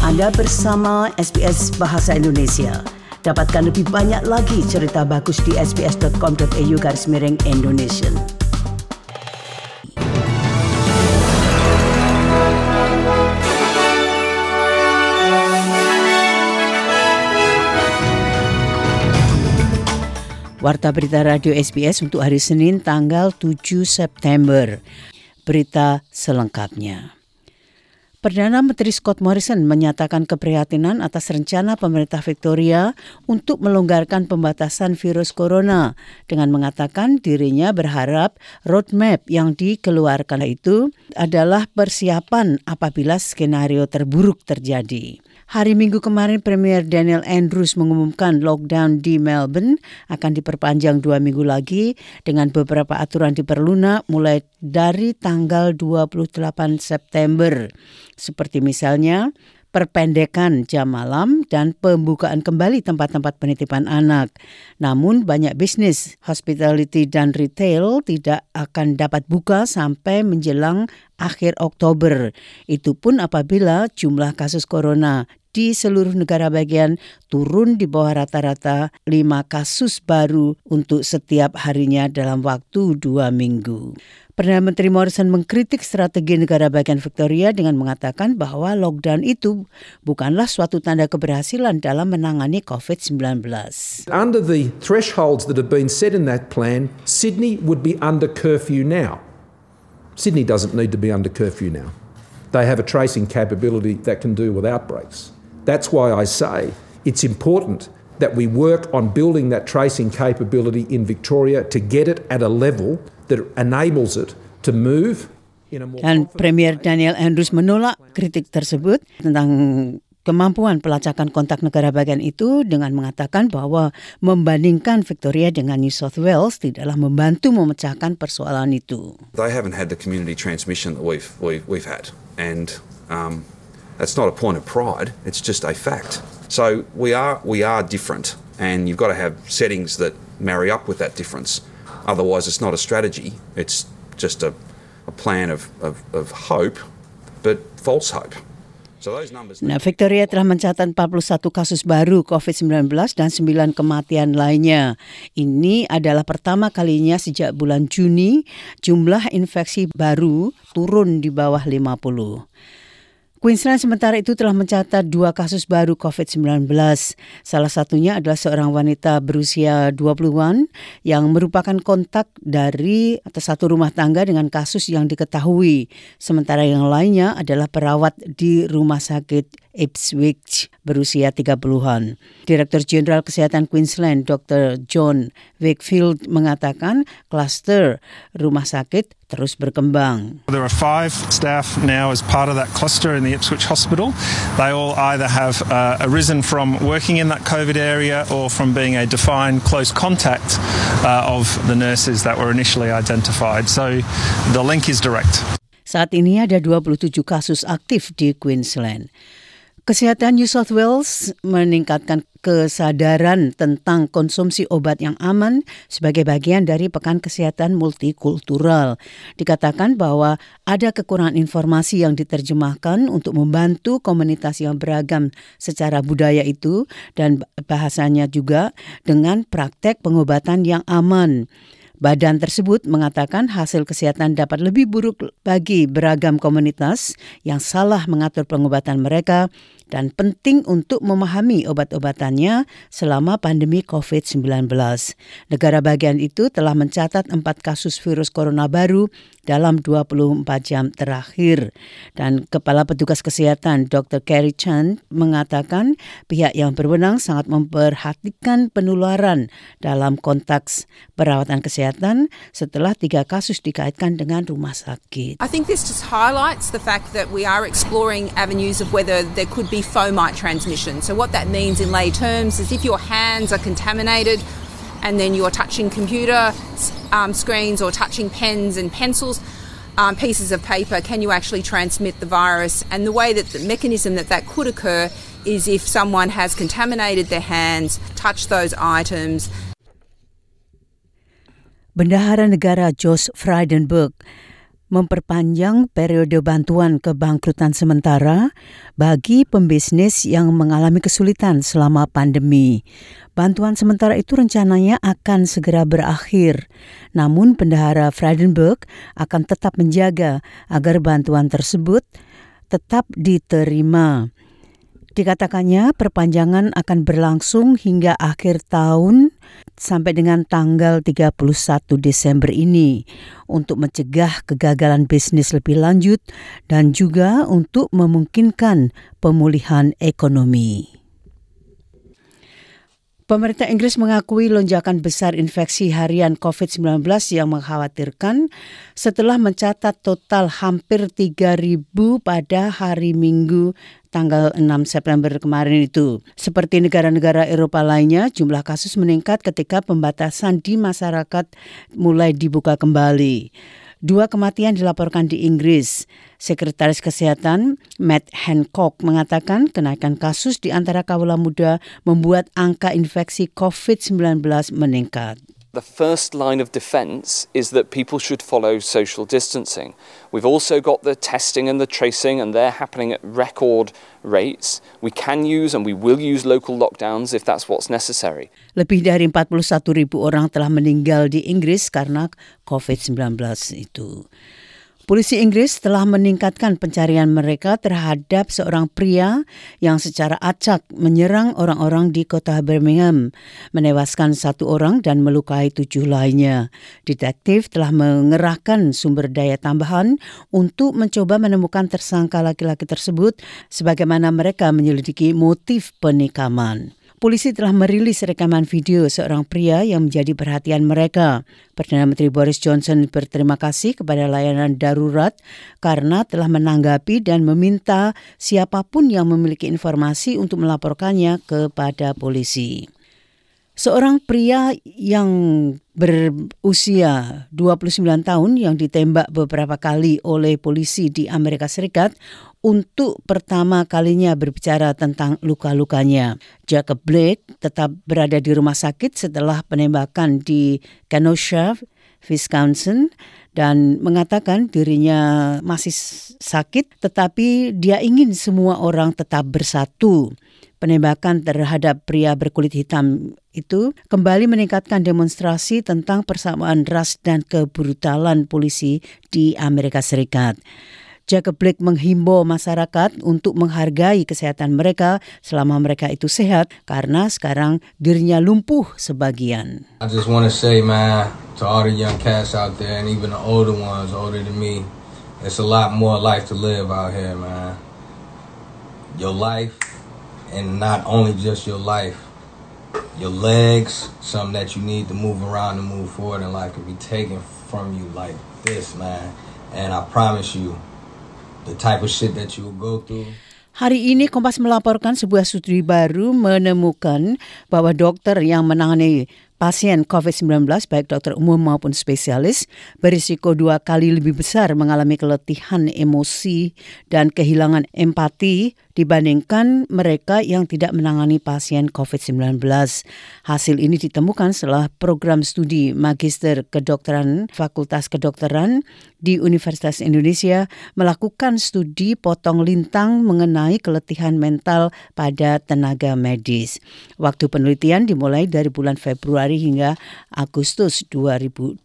Anda bersama SBS Bahasa Indonesia. Dapatkan lebih banyak lagi cerita bagus di sbs.com.au/Indonesian. Warta berita Radio SBS untuk hari Senin tanggal 7 September. Berita selengkapnya. Perdana Menteri Scott Morrison menyatakan keprihatinan atas rencana pemerintah Victoria untuk melonggarkan pembatasan virus corona dengan mengatakan dirinya berharap roadmap yang dikeluarkan itu adalah persiapan apabila skenario terburuk terjadi. Hari Minggu kemarin, Premier Daniel Andrews mengumumkan lockdown di Melbourne akan diperpanjang 2 minggu lagi dengan beberapa aturan diperlunak mulai dari tanggal 28 September. Seperti misalnya perpendekan jam malam dan pembukaan kembali tempat-tempat penitipan anak. Namun banyak bisnis, hospitality dan retail tidak akan dapat buka sampai menjelang akhir Oktober. Itu pun apabila jumlah kasus corona di seluruh negara bagian turun di bawah rata-rata 5 kasus baru untuk setiap harinya dalam waktu 2 minggu. Perdana Menteri Morrison mengkritik strategi negara bagian Victoria dengan mengatakan bahwa lockdown itu bukanlah suatu tanda keberhasilan dalam menangani COVID-19. Under the thresholds that have been set in that plan, Sydney would be under curfew now. Sydney doesn't need to be under curfew now. They have a tracing capability that can do with outbreaks. That's why I say it's important that we work on building that tracing capability in Victoria to get it at a level that enables it to move in a more Dan Premier Daniel Andrews menolak kritik tersebut tentang kemampuan pelacakan kontak negara bagian itu dengan mengatakan bahwa membandingkan Victoria dengan New South Wales tidaklah membantu memecahkan persoalan itu. They haven't had the community transmission that we've had, and that's not a point of pride. It's just a fact. So we are different, and you've got to have settings that marry up with that difference. Otherwise, it's not a strategy. It's just a plan of hope, but false hope. So those numbers. Nah, Victoria telah mencatat 41 kasus baru COVID-19 dan 9 kematian lainnya. Ini adalah pertama kalinya sejak bulan Juni jumlah infeksi baru turun di bawah 50. Queensland sementara itu telah mencatat 2 kasus baru COVID-19. Salah satunya adalah seorang wanita berusia 20-an yang merupakan kontak dari satu rumah tangga dengan kasus yang diketahui. Sementara yang lainnya adalah perawat di rumah sakit Ipswich berusia 30-an. Direktur Jenderal Kesehatan Queensland Dr. John Wakefield mengatakan kluster rumah sakit terus berkembang. There are 5 staff now as part of that cluster in the Ipswich Hospital. They all either have arisen from working in that COVID area or from being a defined close contact of the nurses that were initially identified. So the link is direct. Saat ini ada 27 kasus aktif di Queensland. Kesehatan New South Wales meningkatkan kesadaran tentang konsumsi obat yang aman sebagai bagian dari Pekan Kesehatan Multikultural. Dikatakan bahwa ada kekurangan informasi yang diterjemahkan untuk membantu komunitas yang beragam secara budaya itu dan bahasanya juga dengan praktek pengobatan yang aman. Badan tersebut mengatakan hasil kesehatan dapat lebih buruk bagi beragam komunitas yang salah mengatur pengobatan mereka dan penting untuk memahami obat-obatannya selama pandemi COVID-19. Negara bagian itu telah mencatat 4 kasus virus corona baru dalam 24 jam terakhir. Dan Kepala Petugas Kesehatan Dr. Kerry Chan mengatakan pihak yang berwenang sangat memperhatikan penularan dalam konteks perawatan kesehatan setelah 3 kasus dikaitkan dengan rumah sakit. I think this just highlights the fact that we are exploring avenues of whether there could be fomite transmission. So what that means in lay terms is if your hands are contaminated and then you're touching computer screens or touching pens and pencils, pieces of paper, can you actually transmit the virus? And the way that the mechanism that could occur is if someone has contaminated their hands, touched those items. Bendahara Negara Josh Frydenberg memperpanjang periode bantuan kebangkrutan sementara bagi pembisnis yang mengalami kesulitan selama pandemi. Bantuan sementara itu rencananya akan segera berakhir, namun Bendahara Frydenberg akan tetap menjaga agar bantuan tersebut tetap diterima. Dikatakannya perpanjangan akan berlangsung hingga akhir tahun sampai dengan tanggal 31 Desember ini untuk mencegah kegagalan bisnis lebih lanjut dan juga untuk memungkinkan pemulihan ekonomi. Pemerintah Inggris mengakui lonjakan besar infeksi harian COVID-19 yang mengkhawatirkan setelah mencatat total hampir 3.000 pada hari Minggu tanggal 6 September kemarin itu. Seperti negara-negara Eropa lainnya, jumlah kasus meningkat ketika pembatasan di masyarakat mulai dibuka kembali. 2 kematian dilaporkan di Inggris. Sekretaris Kesehatan Matt Hancock mengatakan kenaikan kasus di antara kaula muda membuat angka infeksi COVID-19 meningkat. The first line of defence is that people should follow social distancing. We've also got the testing and the tracing, and they're happening at record rates. We can use and we will use local lockdowns if that's what's necessary. Lebih dari 41.000 orang telah meninggal di Inggris karena COVID-19 itu. Polisi Inggris telah meningkatkan pencarian mereka terhadap seorang pria yang secara acak menyerang orang-orang di kota Birmingham, menewaskan 1 orang dan melukai 7 lainnya. Detektif telah mengerahkan sumber daya tambahan untuk mencoba menemukan tersangka laki-laki tersebut sebagaimana mereka menyelidiki motif penikaman. Polisi telah merilis rekaman video seorang pria yang menjadi perhatian mereka. Perdana Menteri Boris Johnson berterima kasih kepada layanan darurat karena telah menanggapi dan meminta siapapun yang memiliki informasi untuk melaporkannya kepada polisi. Seorang pria yang berusia 29 tahun yang ditembak beberapa kali oleh polisi di Amerika Serikat untuk pertama kalinya berbicara tentang luka-lukanya. Jacob Blake tetap berada di rumah sakit setelah penembakan di Kenosha, Wisconsin, dan mengatakan dirinya masih sakit tetapi dia ingin semua orang tetap bersatu. Penembakan terhadap pria berkulit hitam itu kembali meningkatkan demonstrasi tentang persamaan ras dan kebrutalan polisi di Amerika Serikat. Jacob Blake menghimbau masyarakat untuk menghargai kesehatan mereka selama mereka itu sehat karena sekarang dirinya lumpuh sebagian. I just want to say, man, to all the young cats out there and even the older ones, older than me, it's a lot more life to live out here, man. Your life, and not only just your life, your legs, something that you need to move around and move forward in life can be taken from you like this, man. And I promise you, the type of shit that you will go through. Hari ini Kompas melaporkan sebuah studi baru menemukan bahwa dokter yang menangani pasien COVID-19, baik dokter umum maupun spesialis, berisiko 2 kali lebih besar mengalami keletihan emosi dan kehilangan empati dibandingkan mereka yang tidak menangani pasien COVID-19. Hasil ini ditemukan setelah program studi Magister Kedokteran Fakultas Kedokteran di Universitas Indonesia melakukan studi potong lintang mengenai keletihan mental pada tenaga medis. Waktu penelitian dimulai dari bulan Februari hingga Agustus 2020.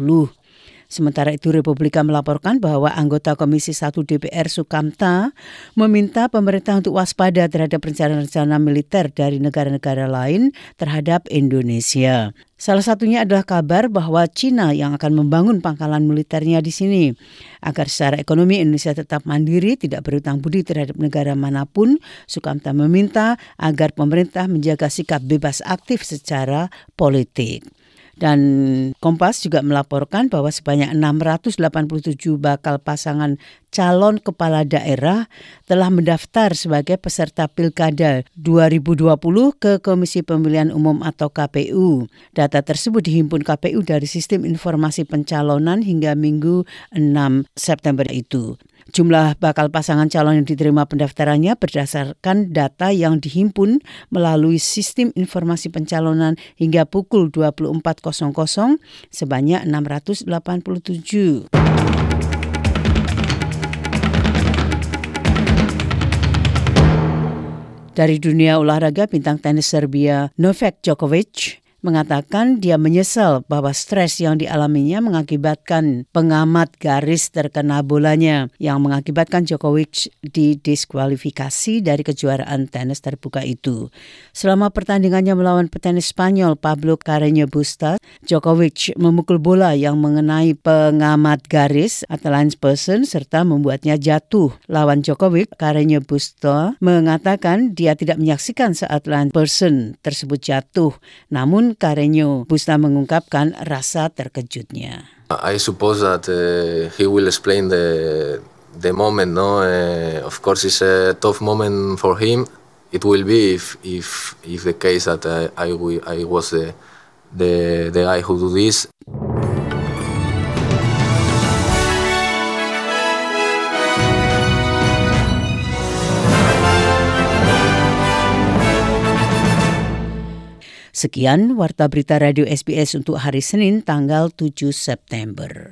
Sementara itu Republika melaporkan bahwa anggota Komisi 1 DPR Sukamta meminta pemerintah untuk waspada terhadap rencana-rencana militer dari negara-negara lain terhadap Indonesia. Salah satunya adalah kabar bahwa China yang akan membangun pangkalan militernya di sini. Agar secara ekonomi Indonesia tetap mandiri, tidak berhutang budi terhadap negara manapun, Sukamta meminta agar pemerintah menjaga sikap bebas aktif secara politik. Dan Kompas juga melaporkan bahwa sebanyak 687 bakal pasangan calon kepala daerah telah mendaftar sebagai peserta Pilkada 2020 ke Komisi Pemilihan Umum atau KPU. Data tersebut dihimpun KPU dari Sistem Informasi Pencalonan hingga Minggu 6 September itu. Jumlah bakal pasangan calon yang diterima pendaftarannya berdasarkan data yang dihimpun melalui Sistem Informasi Pencalonan hingga pukul 24.00 sebanyak 687. Dari dunia olahraga, bintang tenis Serbia Novak Djokovic mengatakan dia menyesal bahwa stres yang dialaminya mengakibatkan pengamat garis terkena bolanya yang mengakibatkan Djokovic didiskualifikasi dari kejuaraan tenis terbuka itu. Selama pertandingannya melawan petenis Spanyol Pablo Carreño Busta, Djokovic memukul bola yang mengenai pengamat garis atau linesperson serta membuatnya jatuh. Lawan Djokovic, Carreño Busta mengatakan dia tidak menyaksikan saat linesperson tersebut jatuh, namun Carreño Busta mengungkapkan rasa terkejutnya. I suppose that he will explain the moment. No, of course, it's a tough moment for him. It will be if the case that I was the guy who do this. Sekian Warta Berita Radio SBS untuk hari Senin tanggal 7 September.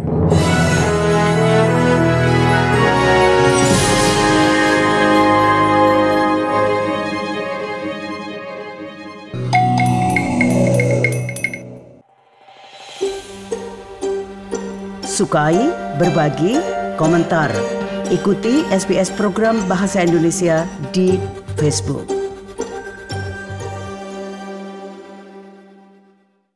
Sukai, berbagi, komentar. Ikuti SBS program Bahasa Indonesia di Facebook.